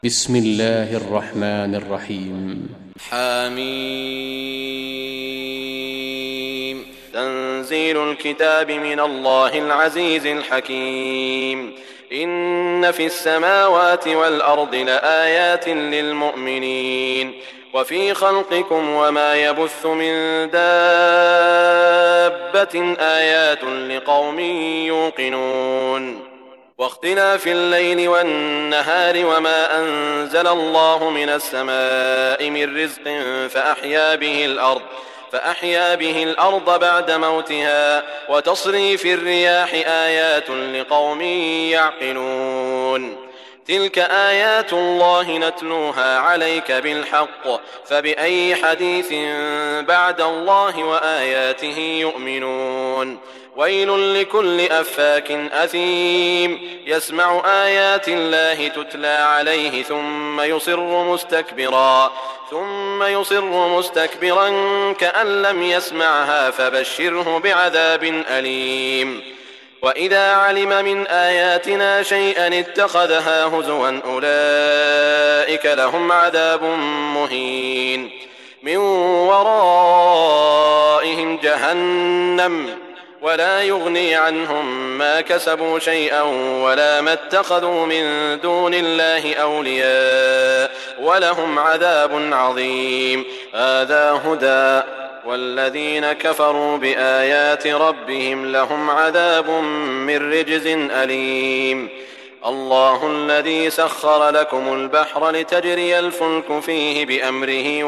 بسم الله الرحمن الرحيم. حميم. تنزيل الكتاب من الله العزيز الحكيم. إن في السماوات والأرض لآيات للمؤمنين وفي خلقكم وما يبث من دابة آيات لقوم يوقنون. واختلاف الليل والنهار وما أنزل الله من السماء من رزق فأحيا به الأرض بعد موتها وتصريف الرياح آيات لقوم يعقلون. تلك آيات الله نتلوها عليك بالحق فبأي حديث بعد الله وآياته يؤمنون. ويل لكل أفاك أثيم يسمع آيات الله تتلى عليه ثم يصر مستكبرا كأن لم يسمعها فبشره بعذاب أليم. وإذا علم من آياتنا شيئا اتخذها هزوا أولئك لهم عذاب مهين من ورائهم جهنم ولا يغني عنهم ما كسبوا شيئا ولا ما اتخذوا من دون الله أولياء ولهم عذاب عظيم. هذا هدى والذين كفروا بآيات ربهم لهم عذاب من رجز أليم. الله الذي سخر لكم البحر لتجري الفلك فيه بأمره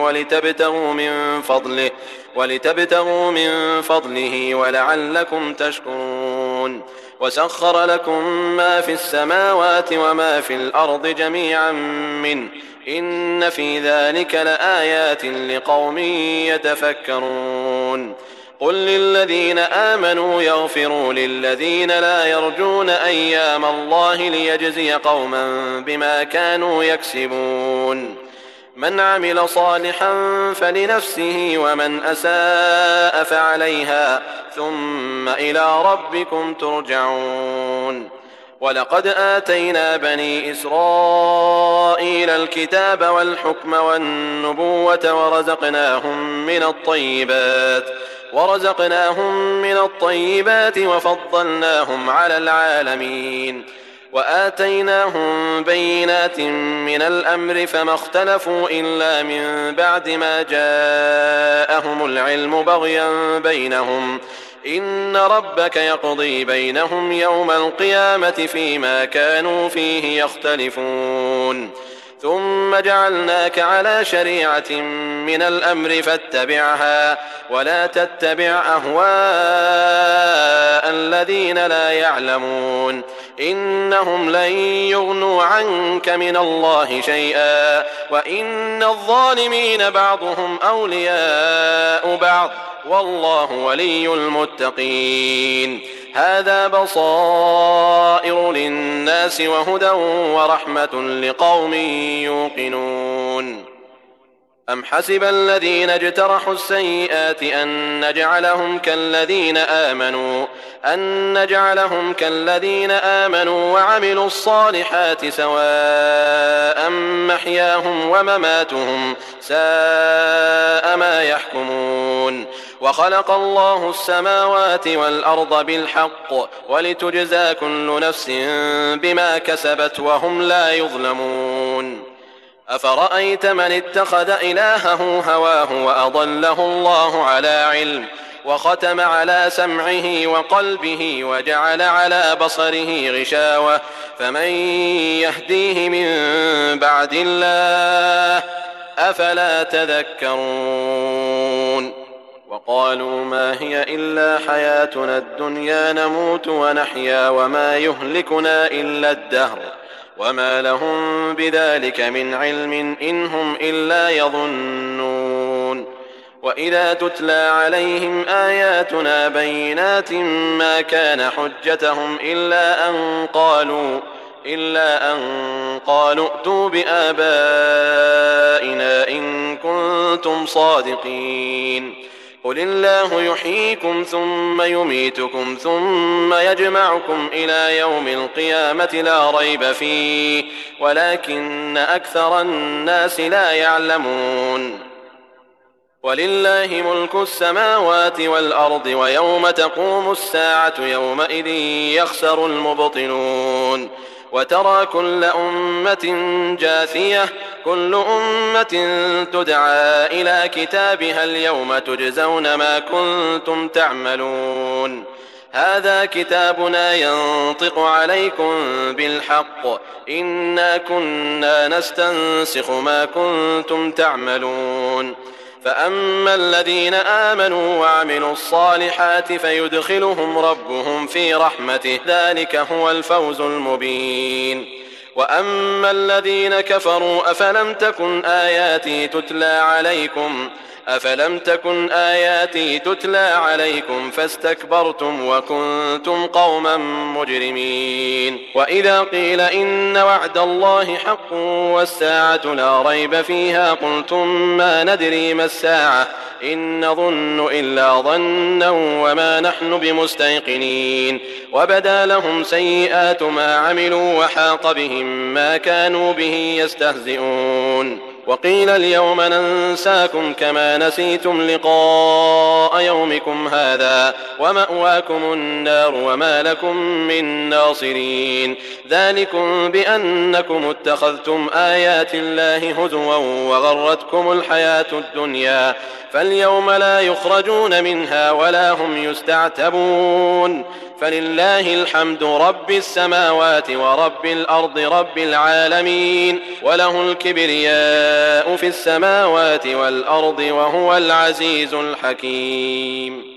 ولتبتغوا من فضله ولعلكم تشكرون. وسخر لكم ما في السماوات وما في الأرض جميعا منه إن في ذلك لآيات لقوم يتفكرون. قل للذين آمنوا يغفروا للذين لا يرجون أيام الله ليجزي قوما بما كانوا يكسبون. من عمل صالحا فلنفسه ومن أساء فعليها ثم إلى ربكم ترجعون. ولقد آتينا بني إسرائيل الكتاب والحكم والنبوة ورزقناهم من الطيبات وفضلناهم على العالمين. وآتيناهم بينات من الأمر فما اختلفوا إلا من بعد ما جاءهم العلم بغيا بينهم إن ربك يقضي بينهم يوم القيامة فيما كانوا فيه يختلفون. ثم جعلناك على شريعة من الأمر فاتبعها ولا تتبع أهواء الذين لا يعلمون إنهم لن يغنوا عنك من الله شيئا وإن الظالمين بعضهم أولياء بعض والله ولي المتقين. هذا بصائر للناس وهدى ورحمة لقوم يوقنون. أم حسب الذين اجترحوا السيئات أن نجعلهم كالذين آمنوا وعملوا الصالحات سواء محياهم ومماتهم ساء ما يحكمون. وخلق الله السماوات والأرض بالحق ولتجزى كل نفس بما كسبت وهم لا يظلمون. أفرأيت من اتخذ إلهه هواه وأضله الله على علم وختم على سمعه وقلبه وجعل على بصره غشاوة فمن يهديه من بعد الله أفلا تذكرون. وقالوا ما هي إلا حياتنا الدنيا نموت ونحيا وما يهلكنا إلا الدهر وما لهم بذلك من علم إن هم إلا يظنون. وإذا تتلى عليهم آياتنا بينات ما كان حجتهم إلا أن قالوا ائتوا بآبائنا إن كنتم صادقين. قل الله يحييكم ثم يميتكم ثم يجمعكم إلى يوم القيامة لا ريب فيه ولكن أكثر الناس لا يعلمون ولله ملك السماوات والأرض ويوم تقوم الساعة يومئذ يخسر المبطلون وترى كل أمة جاثية كل أمة تدعى إلى كتابها اليوم تجزون ما كنتم تعملون هذا كتابنا ينطق عليكم بالحق إنا كنا نستنسخ ما كنتم تعملون فأما الذين آمنوا وعملوا الصالحات فيدخلهم ربهم في رحمته ذلك هو الفوز المبين وأما الذين كفروا أفلم تكن آياتي تتلى عليكم فاستكبرتم وكنتم قوما مجرمين وإذا قيل إن وعد الله حق والساعة لا ريب فيها قلتم ما ندري ما الساعة إن نظن إلا ظنا وما نحن بمستيقنين وبدا لهم سيئات ما عملوا وحاق بهم ما كانوا به يستهزئون وقيل اليوم ننساكم كما نسيتم لقاء يومكم هذا ومأواكم النار وما لكم من ناصرين ذلكم بأنكم اتخذتم آيات الله هزوا وغرتكم الحياة الدنيا فاليوم لا يخرجون منها ولا هم يستعتبون فلله الحمد رب السماوات ورب الأرض رب العالمين وله الكبرياء في السماوات والأرض وهو العزيز الحكيم